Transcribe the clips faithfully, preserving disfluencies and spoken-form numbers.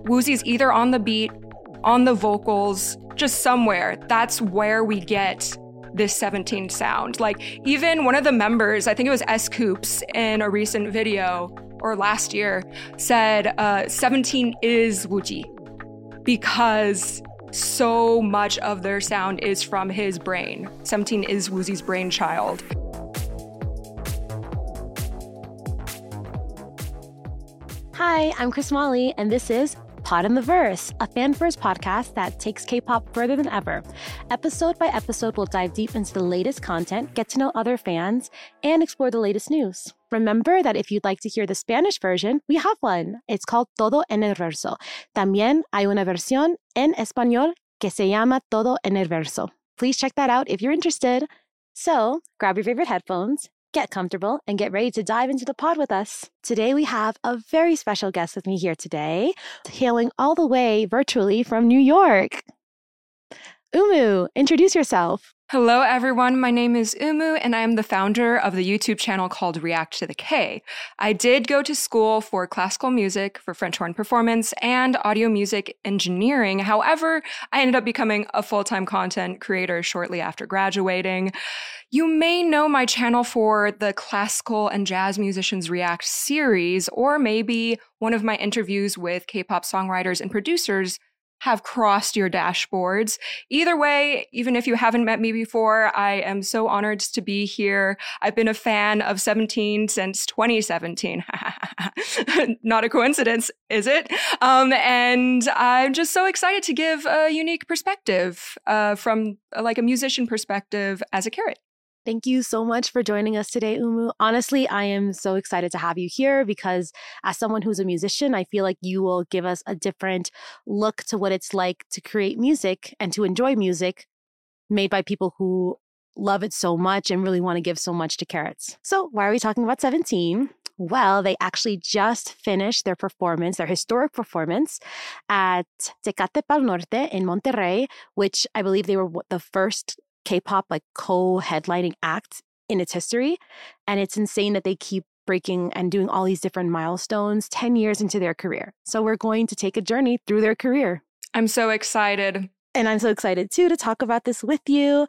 Woozi's either on the beat, on the vocals, just somewhere. That's where we get this seventeen sound. Like, even one of the members, I think it was S. Coops, in a recent video or last year, said uh, seventeen is Woozi because so much of their sound is from his brain. seventeen is Woozi's brainchild. Hi, I'm Chris Molly, and this is Pod in the Verse, a fan-first podcast that takes K-pop further than ever. Episode by episode, we'll dive deep into the latest content, get to know other fans, and explore the latest news. Remember that if you'd like to hear the Spanish version, we have one. It's called Todo en el Verso. También hay una versión en español que se llama Todo en el Verso. Please check that out if you're interested. So, grab your favorite headphones, get comfortable, and get ready to dive into the pod with us. Today, we have a very special guest with me here today, hailing all the way virtually from New York. Umu, introduce yourself. Hello, everyone. My name is Umu, and I am the founder of the YouTube channel called React to the K. I did go to school for classical music, for French horn performance, and audio music engineering. However, I ended up becoming a full-time content creator shortly after graduating. You may know my channel for the Classical and Jazz Musicians React series, or maybe one of my interviews with K-pop songwriters and producers have crossed your dashboards. Either way, even if you haven't met me before, I am so honored to be here. I've been a fan of seventeen since twenty seventeen. Not a coincidence, is it? Um, and I'm just so excited to give a unique perspective uh, from uh, like a musician perspective as a carrot. Thank you so much for joining us today, Umu. Honestly, I am so excited to have you here because as someone who's a musician, I feel like you will give us a different look to what it's like to create music and to enjoy music made by people who love it so much and really want to give so much to carrots. So why are we talking about seventeen? Well, they actually just finished their performance, their historic performance at Tecate Pal Norte in Monterrey, which I believe they were the first K-pop like co-headlining act in its history. And it's insane that they keep breaking and doing all these different milestones ten years into their career. So we're going to take a journey through their career. I'm so excited. And I'm so excited too to talk about this with you.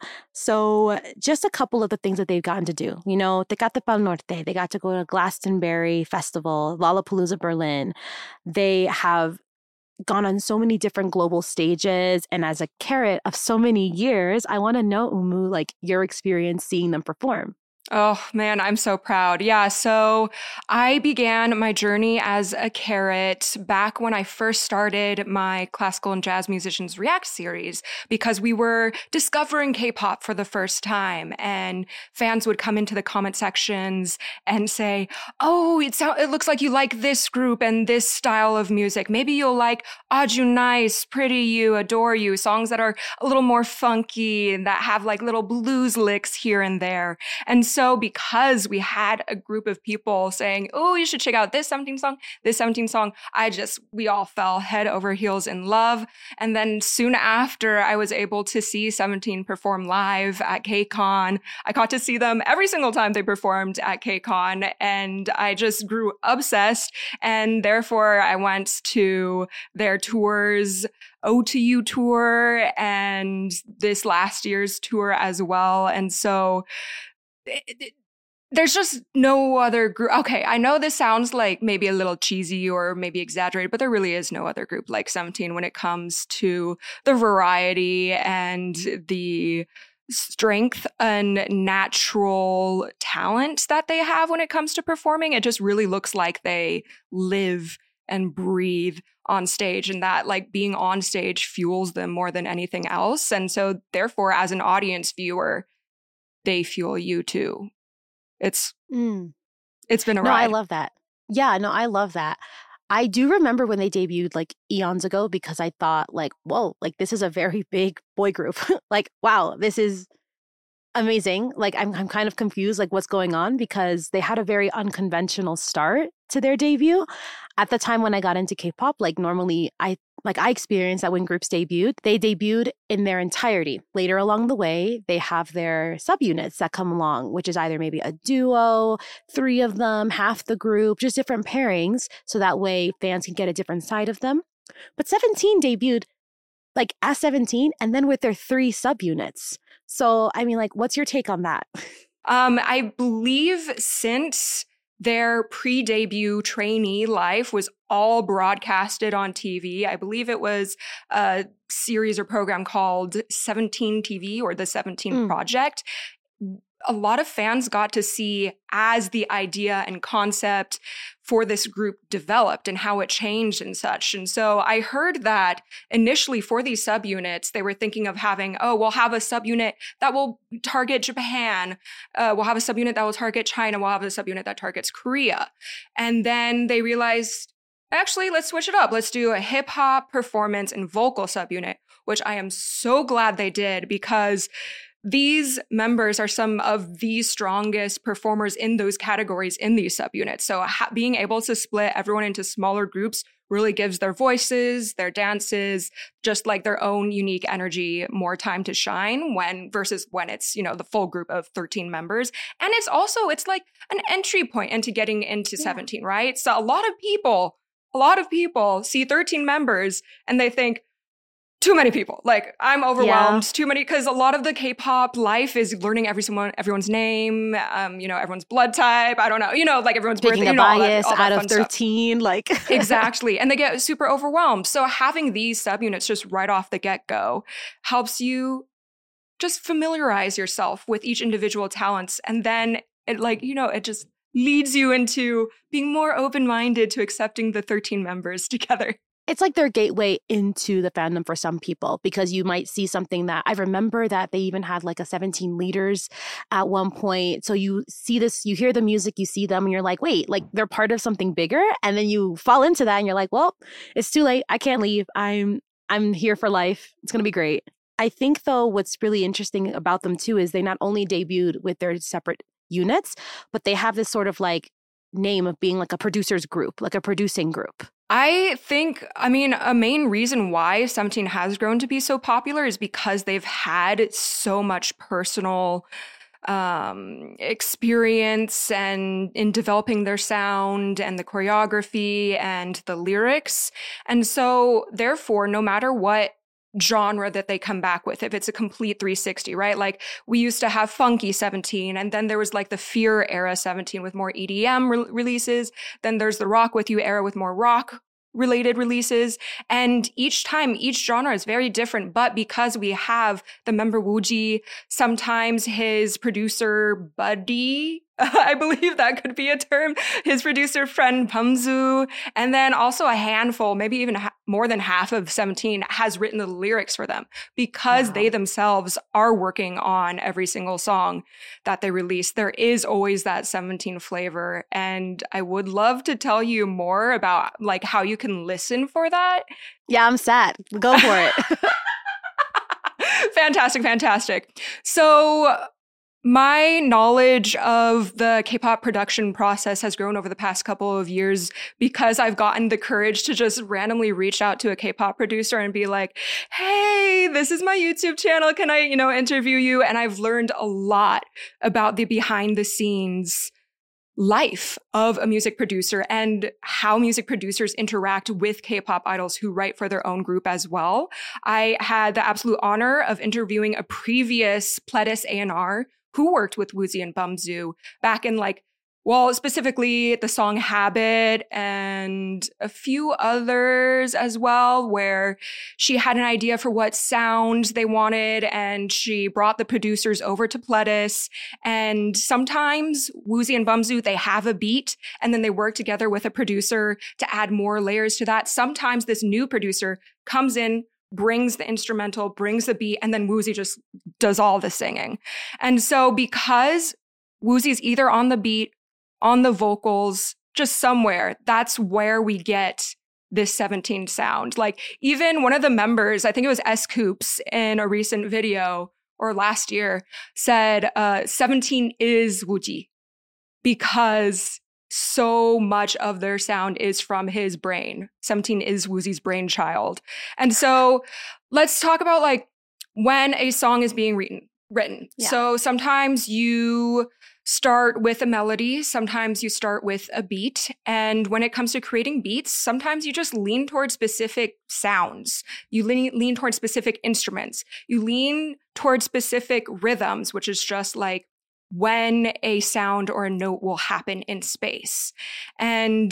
So just a couple of the things that they've gotten to do. You know, Tecate Pal Norte, they got to go to Glastonbury Festival, Lollapalooza Berlin. They have gone on so many different global stages. And as a carrot of so many years, I want to know, Umu, like your experience seeing them perform. Oh, man, I'm so proud. Yeah, so I began my journey as a carrot back when I first started my Classical and Jazz Musicians React series because we were discovering K-pop for the first time and fans would come into the comment sections and say, oh, it, so- it looks like you like this group and this style of music. Maybe you'll like Aju Nice, Pretty You, Adore You, songs that are a little more funky and that have like little blues licks here and there. And so So because we had a group of people saying, oh, you should check out this seventeen song, this seventeen song, I just, we all fell head over heels in love. And then soon after, I was able to see seventeen perform live at KCON. I got to see them every single time they performed at KCON. And I just grew obsessed. And therefore, I went to their tours, O two U tour, and this last year's tour as well. And so there's just no other group. Okay, I know this sounds like maybe a little cheesy or maybe exaggerated, but there really is no other group like seventeen when it comes to the variety and the strength and natural talent that they have when it comes to performing. It just really looks like they live and breathe on stage, and that like being on stage fuels them more than anything else. And so therefore, as an audience viewer, they fuel you too. It's mm. It's been a no, ride. I love that. Yeah, no, I love that. I do remember when they debuted like eons ago because I thought like, whoa, like this is a very big boy group. Like, wow, this is amazing. Like I'm I'm kind of confused like what's going on because they had a very unconventional start to their debut. At the time when I got into K-pop, like normally I like I experienced that when groups debuted, they debuted in their entirety. Later along the way, they have their subunits that come along, which is either maybe a duo, three of them, half the group, just different pairings. So that way fans can get a different side of them. But seventeen debuted like as seventeen and then with their three subunits. So, I mean, like, what's your take on that? Um, I believe since their pre-debut trainee life was all broadcasted on T V, I believe it was a series or program called seventeen T V or the seventeen mm. Project. A lot of fans got to see as the idea and concept for this group developed and how it changed and such. And so I heard that initially for these subunits, they were thinking of having, oh, we'll have a subunit that will target Japan. Uh, we'll have a subunit that will target China. We'll have a subunit that targets Korea. And then they realized, actually, let's switch it up. Let's do a hip hop, performance, and vocal subunit, which I am so glad they did because these members are some of the strongest performers in those categories in these subunits. So ha- being able to split everyone into smaller groups really gives their voices, their dances, just like their own unique energy more time to shine when versus when it's, you know, the full group of thirteen members. And it's also, it's like an entry point into getting into yeah. seventeen, right? So a lot of people, a lot of people see thirteen members and they think, too many people. Like, I'm overwhelmed. Yeah. Too many, because a lot of the K-pop life is learning every someone, everyone's name, um, you know, everyone's blood type. I don't know, you know, like everyone's Picking birthday, a you know, bias all that, all that out of thirteen, stuff. like exactly, and they get super overwhelmed. So having these subunits just right off the get-go helps you just familiarize yourself with each individual talents, and then it, like, you know, it just leads you into being more open-minded to accepting the thirteen members together. It's like their gateway into the fandom for some people, because you might see something that I remember that they even had like a seventeen leaders at one point. So you see this, you hear the music, you see them and you're like, wait, like they're part of something bigger. And then you fall into that and you're like, well, it's too late. I can't leave. I'm, I'm here for life. It's going to be great. I think though, what's really interesting about them too, is they not only debuted with their separate units, but they have this sort of like name of being like a producers group, like a producing group. I think, I mean, a main reason why seventeen has grown to be so popular is because they've had so much personal um, experience and in developing their sound and the choreography and the lyrics. And so therefore, no matter what genre that they come back with, if it's a complete three sixty, right? Like we used to have funky seventeen, and then there was like the Fear era seventeen with more E D M re- releases. Then there's the Rock With You era with more rock related releases. And each time, each genre is very different. But because we have the member Woozi, sometimes his producer buddy, I believe that could be a term, his producer friend Bumzu, and then also a handful, maybe even ha- more than half of seventeen has written the lyrics for them because wow. they themselves are working on every single song that they release. There is always that seventeen flavor. And I would love to tell you more about like how you can listen for that. Yeah, I'm sad. Go for it. Fantastic, fantastic. So my knowledge of the K-pop production process has grown over the past couple of years because I've gotten the courage to just randomly reach out to a K-pop producer and be like, hey, this is my YouTube channel. Can I, you know, interview you? And I've learned a lot about the behind the scenes life of a music producer and how music producers interact with K-pop idols who write for their own group as well. I had the absolute honor of interviewing a previous Pledis A and R who worked with Woozi and Bumzu back in like, well, specifically the song Habit and a few others as well, where she had an idea for what sound they wanted and she brought the producers over to Pledis. And sometimes Woozi and Bumzu, they have a beat and then they work together with a producer to add more layers to that. Sometimes this new producer comes in, brings the instrumental, brings the beat, and then Woozi just does all the singing. And so because Woozi's either on the beat, on the vocals, just somewhere, that's where we get this seventeen sound. Like even one of the members, I think it was S. Coops in a recent video or last year, said uh, seventeen is Woozi because so much of their sound is from his brain. seventeen is Woozi's brainchild. And so let's talk about like when a song is being written. written. Yeah. So sometimes you start with a melody. Sometimes you start with a beat. And when it comes to creating beats, sometimes you just lean towards specific sounds. You lean, lean towards specific instruments. You lean towards specific rhythms, which is just like when a sound or a note will happen in space. And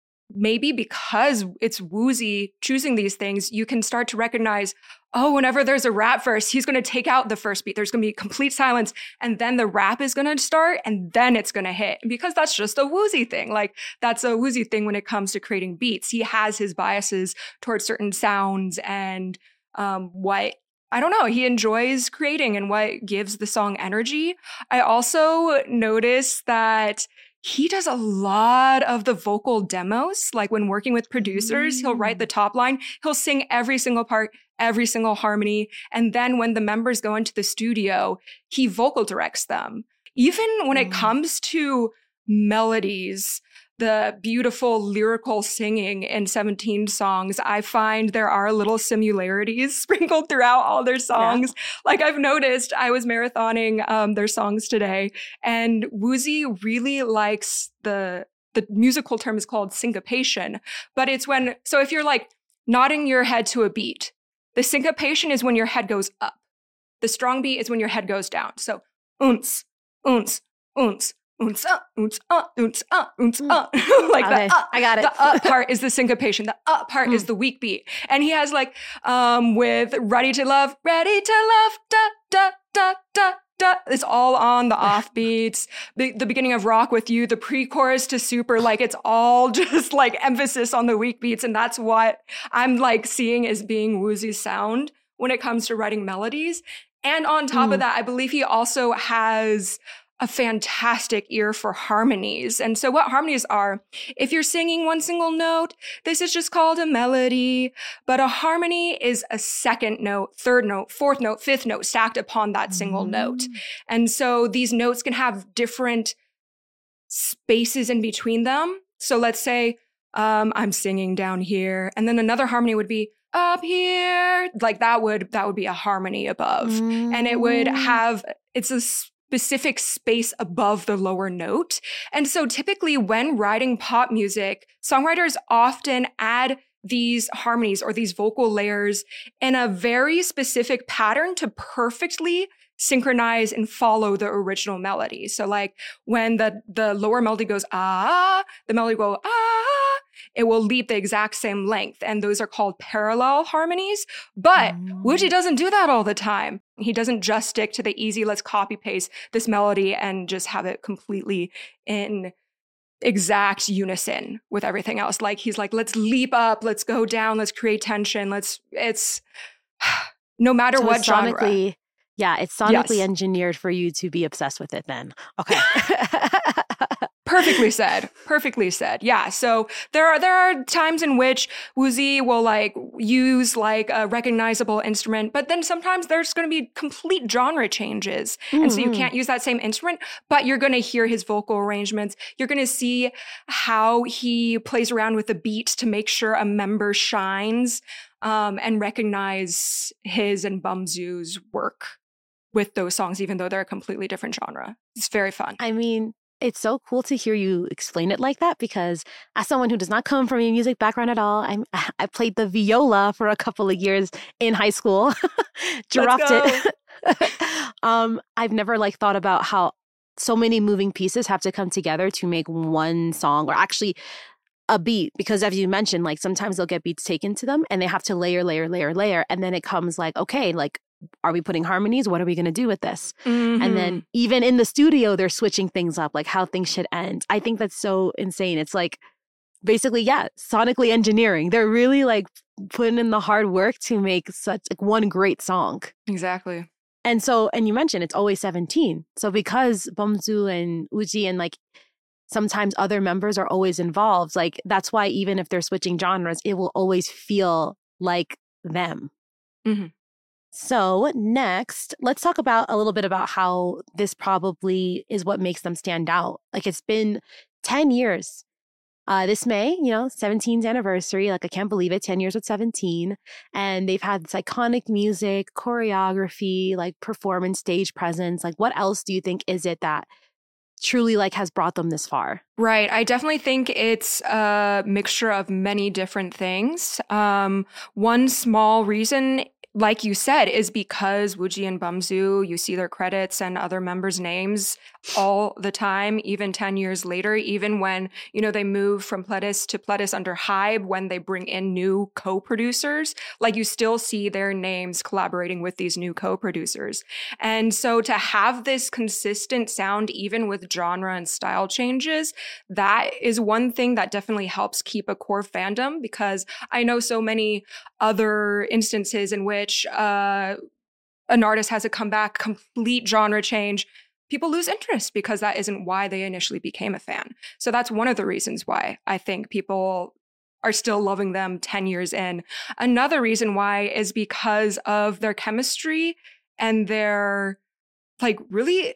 maybe because it's Woozi choosing these things, you can start to recognize, oh, whenever there's a rap verse, he's going to take out the first beat. There's going to be complete silence. And then the rap is going to start and then it's going to hit. Because that's just a Woozi thing. Like that's a Woozi thing when it comes to creating beats. He has his biases towards certain sounds and um, what, I don't know, he enjoys creating and what gives the song energy. I also noticed that he does a lot of the vocal demos. Like when working with producers, mm. he'll write the top line. He'll sing every single part, every single harmony. And then when the members go into the studio, he vocal directs them. Even when mm. it comes to melodies, the beautiful lyrical singing in seventeen songs, I find there are little similarities sprinkled throughout all their songs. Yeah. Like I've noticed, I was marathoning um, their songs today, and Woozi really likes the, the musical term is called syncopation, but it's when, so if you're like nodding your head to a beat, the syncopation is when your head goes up. The strong beat is when your head goes down. So, unts, unts, unts. Unts, uh, unts, uh, unts, uh, unts, uh. Like okay, the uh, I got it. The up part is the syncopation. The up part mm. is the weak beat. And he has like, um, with Ready to Love, Ready to Love, da, da, da, da, da. It's all on the off beats. The, the beginning of Rock With You, the pre-chorus to Super, like it's all just like emphasis on the weak beats. And that's what I'm like seeing as being Woozi's sound when it comes to writing melodies. And on top mm. of that, I believe he also has a fantastic ear for harmonies. And so what harmonies are, if you're singing one single note, this is just called a melody. But a harmony is a second note, third note, fourth note, fifth note stacked upon that single mm. note. And so these notes can have different spaces in between them. So let's say um, I'm singing down here, and then another harmony would be up here. Like that would, that would be a harmony above. Mm. And it would have, it's a specific space above the lower note. And so typically when writing pop music, songwriters often add these harmonies or these vocal layers in a very specific pattern to perfectly synchronize and follow the original melody. So like when the, the lower melody goes, ah, the melody will go, ah, it will leap the exact same length. And those are called parallel harmonies. But mm. Woozi doesn't do that all the time. He doesn't just stick to the easy, let's copy paste this melody and just have it completely in exact unison with everything else. Like he's like, let's leap up, let's go down, let's create tension. Let's, it's no matter so what genre. Yeah, it's sonically yes. engineered for you to be obsessed with it then. Okay. Perfectly said. Perfectly said. Yeah. So there are there are times in which Woozi will like use like a recognizable instrument, but then sometimes there's going to be complete genre changes. Mm-hmm. And so you can't use that same instrument, but you're going to hear his vocal arrangements. You're going to see how he plays around with the beat to make sure a member shines, um, and recognize his and Bumzu's work with those songs, even though they're a completely different genre. It's very fun. I mean, it's so cool to hear you explain it like that, because as someone who does not come from a music background at all, I'm, I played the viola for a couple of years in high school, dropped it. um, I've never like thought about how so many moving pieces have to come together to make one song, or actually a beat, because as you mentioned, like sometimes they'll get beats taken to them and they have to layer, layer, layer, layer. And then it comes like, okay, like, are we putting harmonies? What are we going to do with this? Mm-hmm. And then even in the studio, they're switching things up, like how things should end. I think that's so insane. It's like basically, yeah, sonically engineering. They're really like putting in the hard work to make such like one great song. Exactly. And so, and you mentioned it's always seventeen. So because Bumzu and Woozi and like sometimes other members are always involved, like that's why even if they're switching genres, it will always feel like them. Mm-hmm. So next, let's talk about a little bit about how this probably is what makes them stand out. Like it's been ten years. Uh, this May, you know, seventeenth anniversary. Like I can't believe it, ten years with seventeen. And they've had this iconic music, choreography, like performance, stage presence. Like what else do you think is it that truly like has brought them this far? Right. I definitely think it's a mixture of many different things. Um, one small reason, like you said, is because Woozi and Bumzu, you see their credits and other members' names all the time, even ten years later, even when, you know, they move from Pledis to Pledis under Hybe, when they bring in new co-producers, like you still see their names collaborating with these new co-producers. And so to have this consistent sound, even with genre and style changes, that is one thing that definitely helps keep a core fandom, because I know so many other instances in which uh, an artist has a comeback, complete genre change. People lose interest because that isn't why they initially became a fan. So that's one of the reasons why I think people are still loving them ten years in. Another reason why is because of their chemistry and their like really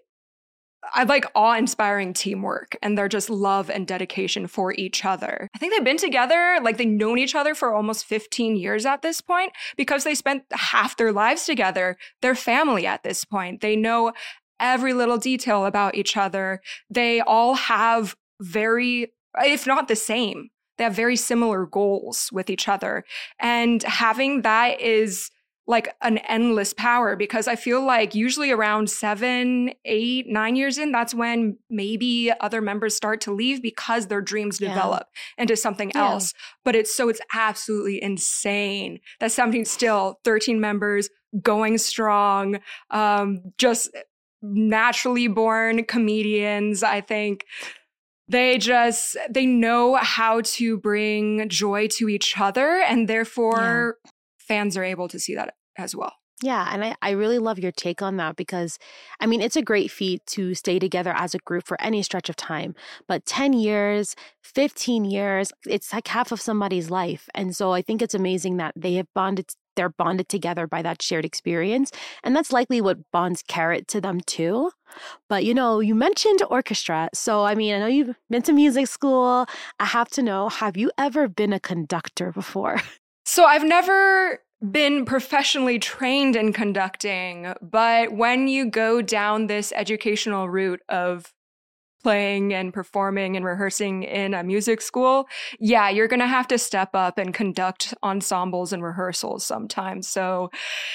I like awe-inspiring teamwork and their just love and dedication for each other. I think they've been together, like they've known each other for almost fifteen years at this point, because they spent half their lives together. They're family at this point. They know every little detail about each other. They all have very, if not the same, they have very similar goals with each other. And having that is like an endless power, because I feel like usually around seven, eight, nine years in, that's when maybe other members start to leave because their dreams yeah. develop into something yeah. else. But it's so it's absolutely insane that seventeen still thirteen members going strong, um, just naturally born comedians. I think they just, they know how to bring joy to each other, and therefore yeah. fans are able to see that as well. Yeah, and I, I really love your take on that, because, I mean, it's a great feat to stay together as a group for any stretch of time. But ten years, fifteen years, it's like half of somebody's life. And so I think it's amazing that they have bonded, they're bonded together by that shared experience. And that's likely what bonds Carrot to them too. But, you know, you mentioned orchestra. So, I mean, I know you've been to music school. I have to know, have you ever been a conductor before? So I've never been professionally trained in conducting, but when you go down this educational route of playing and performing and rehearsing in a music school, yeah, you're going to have to step up and conduct ensembles and rehearsals sometimes. So,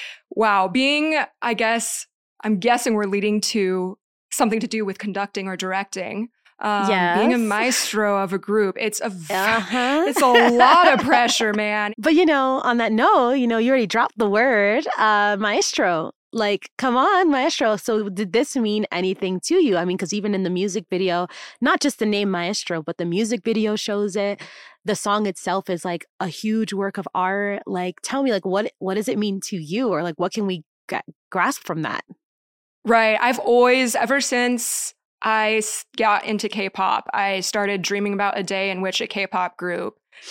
wow, being, I guess, I'm guessing we're leading to something to do with conducting or directing. Um, yes. Being a maestro of a group, it's a uh-huh. it's a lot of pressure, man. But, you know, on that note, you know, you already dropped the word uh, maestro. Like, come on, maestro. So did this mean anything to you? I mean, because even in the music video, not just the name maestro, but the music video shows it. The song itself is like a huge work of art. Like, tell me, like, what what does it mean to you? Or like, what can we g- grasp from that? Right. I've always, ever since I got into K-pop, I started dreaming about a day in which a K-pop group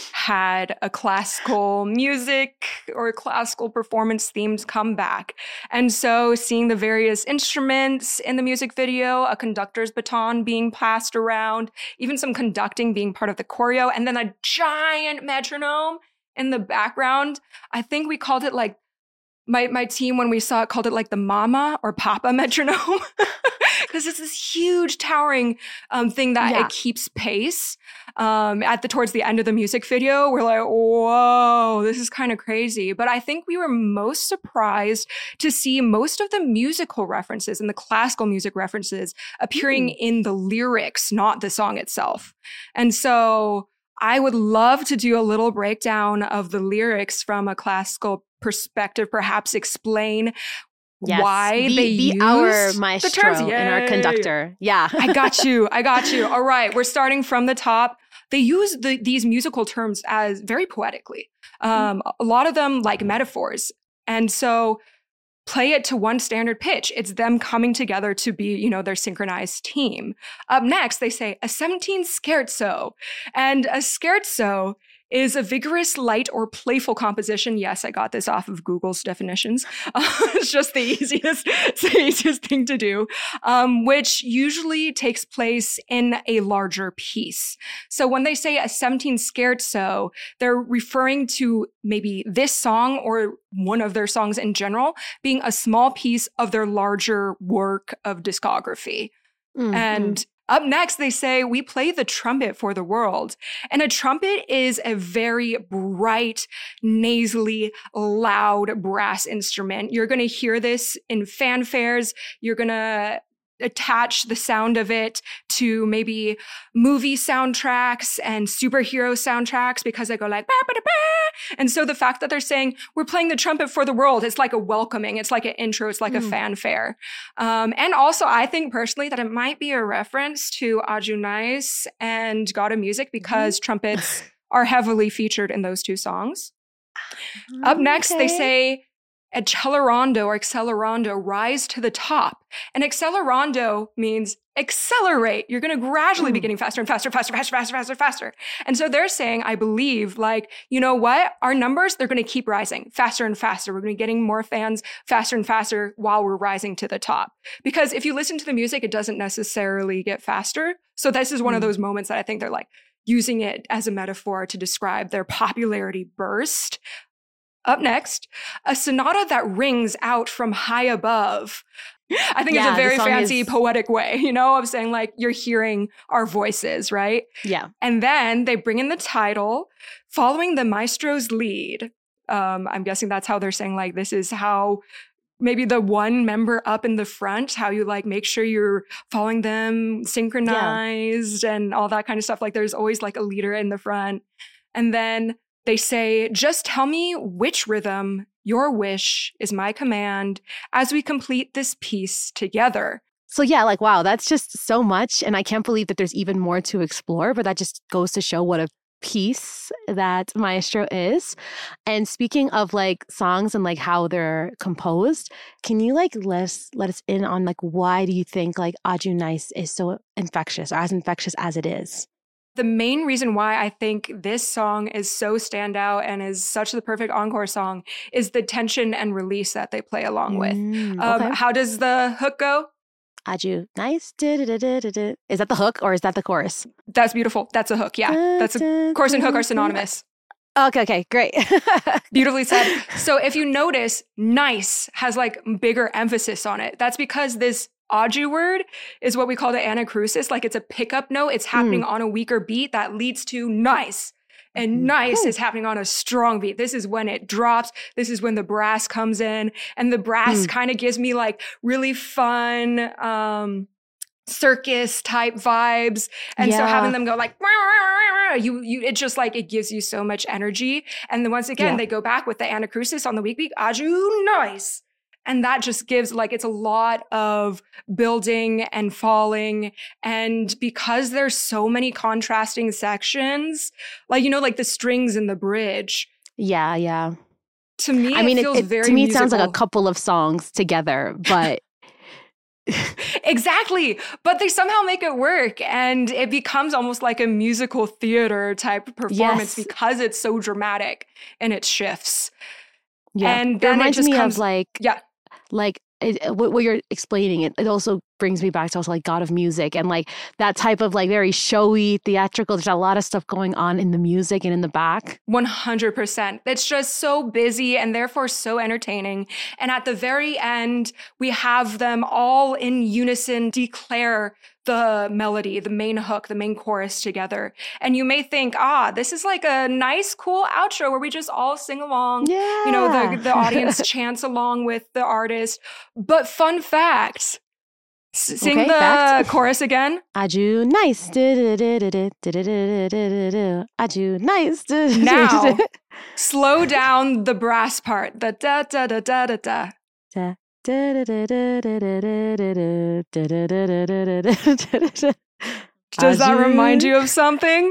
had a classical music or classical performance themed comeback. And so seeing the various instruments in the music video, a conductor's baton being passed around, even some conducting being part of the choreo, and then a giant metronome in the background. I think we called it like, my my team, when we saw it, called it like the mama or papa metronome. Because it's this huge towering um, thing that yeah. it keeps pace. Um, at the towards the end of the music video, we're like, whoa, this is kind of crazy. But I think we were most surprised to see most of the musical references and the classical music references appearing mm. in the lyrics, not the song itself. And so I would love to do a little breakdown of the lyrics from a classical perspective, perhaps explain yes. why be, they be use our maestro the terms. and our conductor. Yeah. I got you. I got you. All right. We're starting from the top. They use the, these musical terms as very poetically. Um, mm. A lot of them like metaphors. And so play it to one standard pitch. It's them coming together to be, you know, their synchronized team. Up next, they say a seventeen scherzo. And a scherzo is a vigorous, light, or playful composition. Yes, I got this off of Google's definitions. Uh, it's just the easiest, it's the easiest thing to do, um, which usually takes place in a larger piece. So when they say a seventeen scherzo, they're referring to maybe this song or one of their songs in general being a small piece of their larger work of discography. Mm-hmm. And Up next, they say, we play the trumpet for the world. And a trumpet is a very bright, nasally, loud brass instrument. You're going to hear this in fanfares. You're going to attach the sound of it to maybe movie soundtracks and superhero soundtracks because they go like, bah, bah, bah, bah. And so the fact that they're saying, we're playing the trumpet for the world, it's like a welcoming, it's like an intro, it's like mm. a fanfare. Um, and also, I think personally that it might be a reference to Aju Nice and God of Music because mm. trumpets are heavily featured in those two songs. Okay. Up next, they say, accelerando or accelerando, rise to the top. And accelerando means accelerate. You're going to gradually mm. be getting faster and faster, faster, faster, faster, faster, faster. And so they're saying, I believe, like, you know what? Our numbers, they're going to keep rising faster and faster. We're going to be getting more fans faster and faster while we're rising to the top. Because if you listen to the music, it doesn't necessarily get faster. So this is one mm. of those moments that I think they're like using it as a metaphor to describe their popularity burst. Up next, a sonata that rings out from high above. I think yeah, it's a very fancy is... poetic way, you know, of saying like, you're hearing our voices, right? Yeah. And then they bring in the title, following the maestro's lead. Um, I'm guessing that's how they're saying like, this is how maybe the one member up in the front, how you like make sure you're following them synchronized yeah. and all that kind of stuff. Like there's always like a leader in the front. And then they say, just tell me which rhythm, your wish is my command as we complete this piece together. So yeah, like, wow, that's just so much. And I can't believe that there's even more to explore, but that just goes to show what a piece that Maestro is. And speaking of like songs and like how they're composed, can you like let us, let us in on like, why do you think like Aju Nice is so infectious or as infectious as it is? The main reason why I think this song is so standout and is such the perfect encore song is the tension and release that they play along with. Mm, okay. um, how does the hook go? Aju Nice. Is that the hook or is that the chorus? That's beautiful. That's a hook. Yeah. That's a chorus and hook are synonymous. Okay, okay, great. Beautifully said. So if you notice, nice has like bigger emphasis on it. That's because this Aju word is what we call the anacrusis. Like it's a pickup note. It's happening mm. on a weaker beat that leads to nice. And nice Ooh. Is happening on a strong beat. This is when it drops. This is when the brass comes in. And the brass mm. kind of gives me like really fun um, circus type vibes. And yeah. so having them go like, you, you, it just like, it gives you so much energy. And then once again, yeah. they go back with the anacrusis on the weak beat. Aju nice. And that just gives like, it's a lot of building and falling. And because there's so many contrasting sections, like, you know, like the strings in the bridge. Yeah, yeah. To me, I mean, it feels it, very To me, musical. It sounds like a couple of songs together, but... Exactly. But they somehow make it work. And it becomes almost like a musical theater type performance yes. because it's so dramatic and it shifts. Yeah. And then it, it just me comes of like... Yeah. Like it, what, what you're explaining, it, it also brings me back to also like God of Music and like that type of like very showy, theatrical. There's a lot of stuff going on in the music and in the back. one hundred percent. It's just so busy and therefore so entertaining. And at the very end, we have them all in unison declare the melody, the main hook, the main chorus together. And you may think, ah, this is like a nice, cool outro where we just all sing along. Yeah. You know, the, the audience chants along with the artist. But fun fact, S- sing okay, the fact. chorus again. Aju nice. Aju nice. Now, slow down the brass part. The da da da da da da. Da. Does that remind you of something?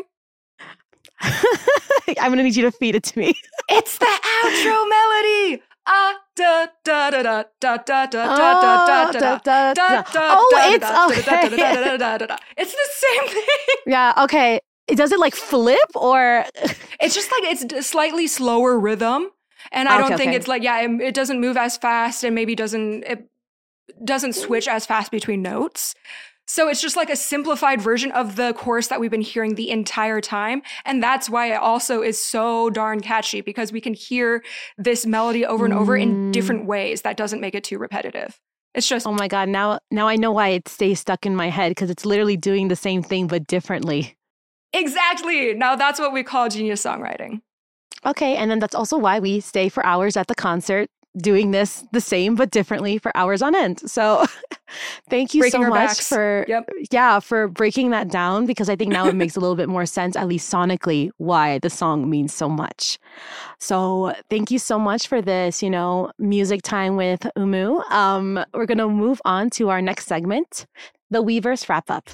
I'm going to need you to feed it to me. It's the outro melody. Ah, da da da da da da da da da da da da. Oh, it's okay. It's the same thing. Yeah, okay. Does it like flip or? It's just like it's a slightly slower rhythm. And I don't okay, think okay. it's like, yeah, it, it doesn't move as fast and maybe doesn't, it doesn't switch as fast between notes. So it's just like a simplified version of the chorus that we've been hearing the entire time. And that's why it also is so darn catchy because we can hear this melody over and over mm. in different ways. That doesn't make it too repetitive. It's just Oh my God, now now I know why it stays stuck in my head, because it's literally doing the same thing but differently. exactly. Now that's what we call genius songwriting. Okay, and then that's also why we stay for hours at the concert doing this the same but differently for hours on end. So thank you Breaking so our much backs. for Yep. yeah, for breaking that down, because I think now it makes a little bit more sense, at least sonically, why the song means so much. So thank you so much for this, you know, music time with Umu. Um, we're going to move on to our next segment, the Weverse wrap up.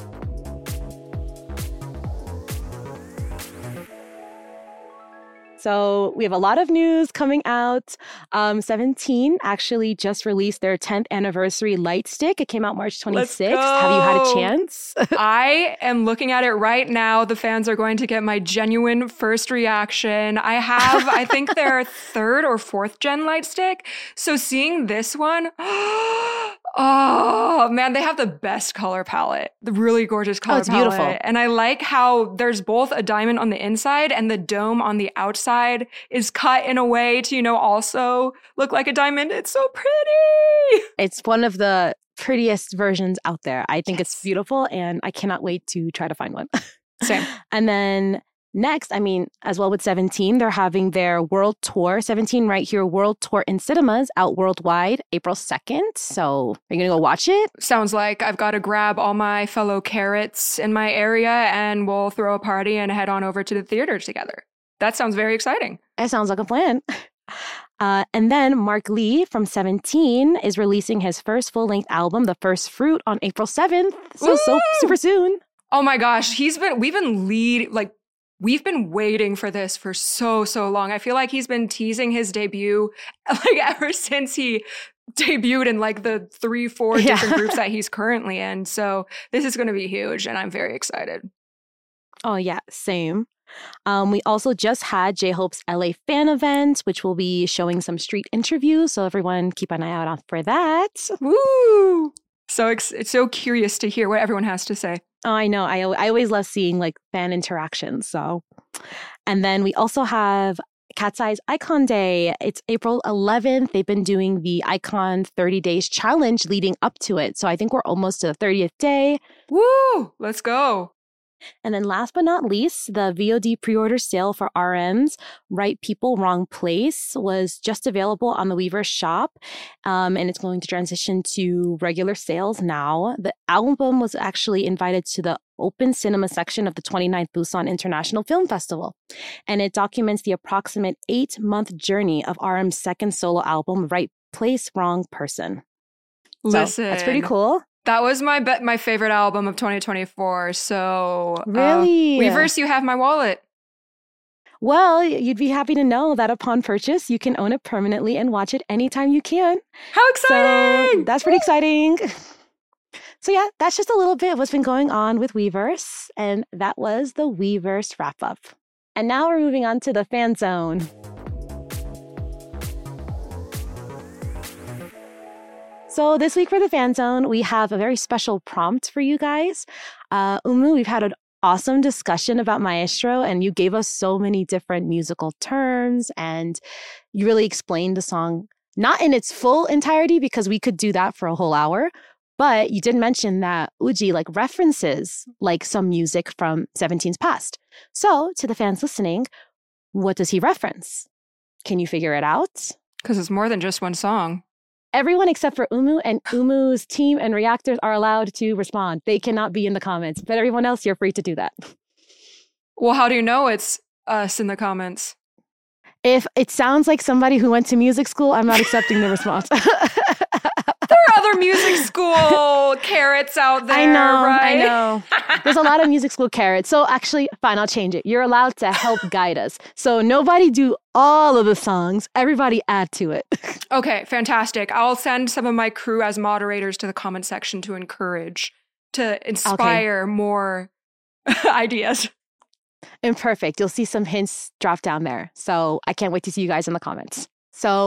So we have a lot of news coming out. Um, seventeen actually just released their tenth anniversary light stick. It came out March twenty-sixth. Have you had a chance? I am looking at it right now. The fans are going to get my genuine first reaction. I have, I think, their third or fourth gen light stick. So seeing this one, oh man, they have the best color palette. The really gorgeous color oh, it's palette. beautiful. And I like how there's both a diamond on the inside and the dome on the outside is cut in a way to, you know, also look like a diamond. It's so pretty. It's one of the prettiest versions out there. I think Yes. it's beautiful, and I cannot wait to try to find one. Same. And then next, I mean, as well with seventeen, they're having their world tour. seventeen Right Here World Tour in cinemas out worldwide April second. So are you going to go watch it? Sounds like I've got to grab all my fellow carrots in my area and we'll throw a party and head on over to the theater together. That sounds very exciting. It sounds like a plan. Uh, and then Mark Lee from seventeen is releasing his first full-length album, The First Fruit, on April seventh. So, Woo! so super soon. Oh my gosh, he's been, we've been lead, like, we've been waiting for this for so, so long. I feel like he's been teasing his debut, like, ever since he debuted in, like, the three, four Yeah. different groups that he's currently in. So this is going to be huge, and I'm very excited. Oh, yeah, same. Um, we also just had J-Hope's L A fan event, which will be showing some street interviews. So everyone keep an eye out for that. Woo! So ex- it's so curious to hear what everyone has to say. Oh, I know. I, I always love seeing like fan interactions. So, and then we also have Cat's Eyes Icon Day. It's April eleventh. They've been doing the Icon thirty days challenge leading up to it. So I think we're almost to the thirtieth day. Woo! Let's go. And then last but not least, the V O D pre-order sale for R M's Right People, Wrong Place was just available on the Weverse shop. Um, and it's going to transition to regular sales now. The album was actually invited to the open cinema section of the twenty-ninth Busan International Film Festival. And it documents the approximate eight-month journey of R M's second solo album, Right Place, Wrong Person. Listen. So that's pretty cool. That was my be- my favorite album of twenty twenty-four. So Really? uh, Weverse, you have my wallet. Well, you'd be happy to know that upon purchase, you can own it permanently and watch it anytime you can. How exciting! So that's pretty exciting. So yeah, that's just a little bit of what's been going on with Weverse. And that was the Weverse wrap up. And now we're moving on to the fan zone. So this week for the Fan Zone, we have a very special prompt for you guys. Uh, Umu, we've had an awesome discussion about Maestro, and you gave us so many different musical terms, and you really explained the song, not in its full entirety, because we could do that for a whole hour, but you did mention that Uji like references like some music from seventeen's past. So to the fans listening, what does he reference? Can you figure it out? Because it's more than just one song. Everyone except for Umu and Umu's team and reactors are allowed to respond. They cannot be in the comments, but everyone else, you're free to do that. Well, how do you know it's us in the comments? If it sounds like somebody who went to music school, I'm not accepting the response. There are other music school carrots out there, I know, right? I know. There's a lot of music school carrots. So actually, fine, I'll change it. You're allowed to help guide us. So nobody do all of the songs. Everybody add to it. Okay, fantastic. I'll send some of my crew as moderators to the comment section to encourage, to inspire okay. more ideas. And perfect. You'll see some hints drop down there. So I can't wait to see you guys in the comments. So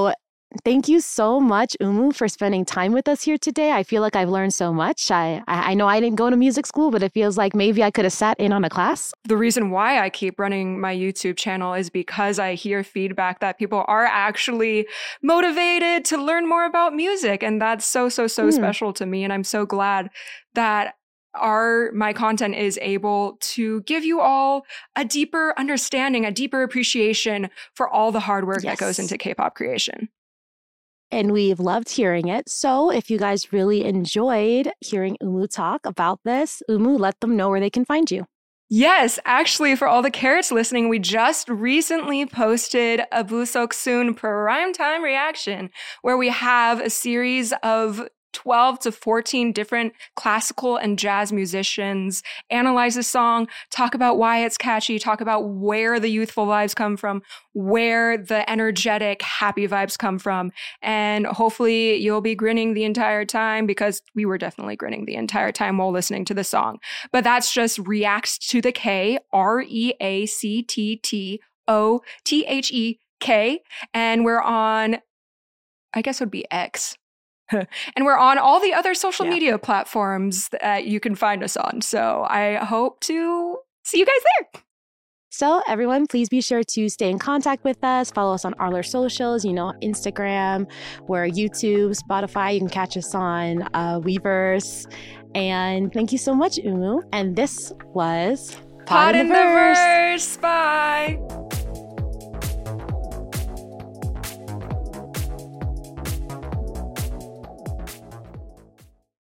Thank you so much, Umu, for spending time with us here today. I feel like I've learned so much. I, I know I didn't go to music school, but it feels like maybe I could have sat in on a class. The reason why I keep running my YouTube channel is because I hear feedback that people are actually motivated to learn more about music. And that's so, so, so mm. special to me. And I'm so glad that our my content is able to give you all a deeper understanding, a deeper appreciation for all the hard work yes. that goes into K-pop creation. And we've loved hearing it. So if you guys really enjoyed hearing Umu talk about this, Umu, let them know where they can find you. Yes, actually, for all the carrots listening, we just recently posted a Busoksoon Primetime Reaction, where we have a series of twelve to fourteen different classical and jazz musicians analyze the song, talk about why it's catchy, talk about where the youthful vibes come from, where the energetic, happy vibes come from. And hopefully you'll be grinning the entire time, because we were definitely grinning the entire time while listening to the song. But that's just Reacts to the K, R E A C T T O T H E K. And we're on, I guess it would be X. And we're on all the other social yeah. media platforms that you can find us on. So I hope to see you guys there. So everyone, please be sure to stay in contact with us. Follow us on all our socials, you know, Instagram, we're YouTube, Spotify. You can catch us on uh, Weverse. And thank you so much, Umu. And this was Pod, Pod in the Verse. Verse. Bye.